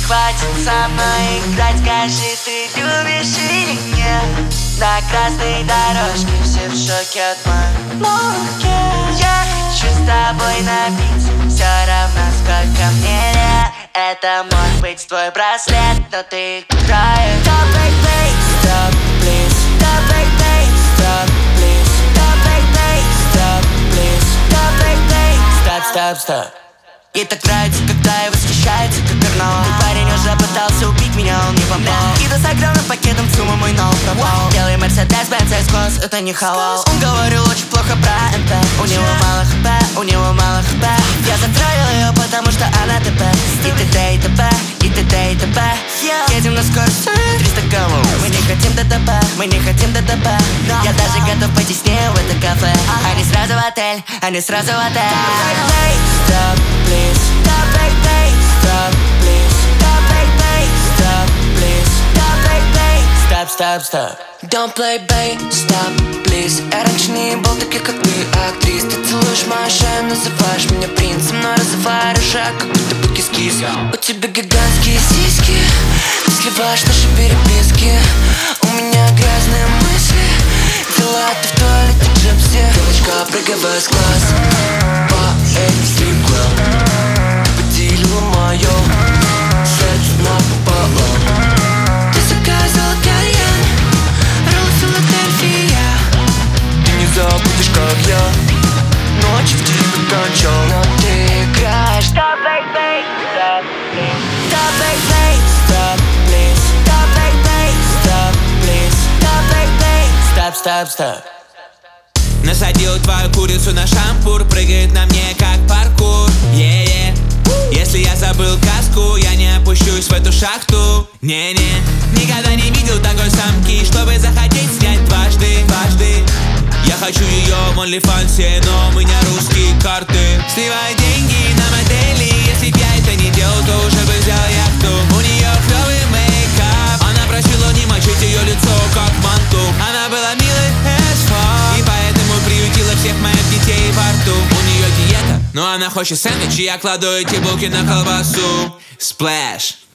хватит со мной играть, скажи, ты любишь или нет? На красной дорожке все в шоке от мамки. Я хочу с тобой напиться, все равно сколько мне лет. Это может быть твой браслет, но ты играешь. Stop, baby, stop, please. Stop, baby, stop, please. Stop, baby, stop, please. Stop, baby, stop, stop, stop. И так нравится, когда и восхищается, как Арнольд. Мой парень уже пытался убить меня, он не попал. Иду с огромным пакетом суммы, мой новый пропал. Белый Мерседес, Бенц, S-класс, это не халал. Он говорил очень плохо про МП. У него мало хп, у него мало хп. Я затроил ее, потому что она ТП. И т.д. и т.п, и т.д. и т.п. Едем на скорости 300 км. Мы не хотим ДТП, мы не хотим ДТП. Я даже готов пойти с ней в это кафе. Они сразу в отель, они сразу в отель. Stop, please. Stop, baby. Stop, please. Stop, baby. Stop, please. Stop, baby. Stop, stop, stop. Don't play, babe. Stop, please. Я раньше не был таких, как ты, актрис. Ты целуешь мою шею, называешь меня принцем, но разговариваешь, как будто бы кис-кис. У тебя гигантские сиськи, ты сливаешь наши переписки. У меня грязные мысли, дела ты в туалете джипси. Девочка, прыгай с класс по этим стрип-клаб. Поделила мое сердце напополам. Ты заказала кальян, роуз Филадельфия. Ты не забудешь, как я ночь в тебе кончал. Но ты играешь. Stop, baby, stop, please. Stop, baby, stop, please. Stop, baby, stop, please. Stop, baby, stop, stop, stop. Насадил твою курицу на шампур, прыгает на мне как паркур. Если я забыл каску, я не опущусь в эту шахту. Не-не, никогда не видел такой самки, чтобы захотеть снять дважды. Я хочу ее в OnlyFans, но у меня русские карты. Сливай деньги на модели, если б я это не делал, то уже бы взял яхту. У нее клевый мейкап, она просила не мочить ее лицо, как манту. Она была милой as fuck, и поэтому приютила всех моих детей во рту. У нее диета, но она хочет сэндвич, и я кладу эти булки на колбасу. Splash.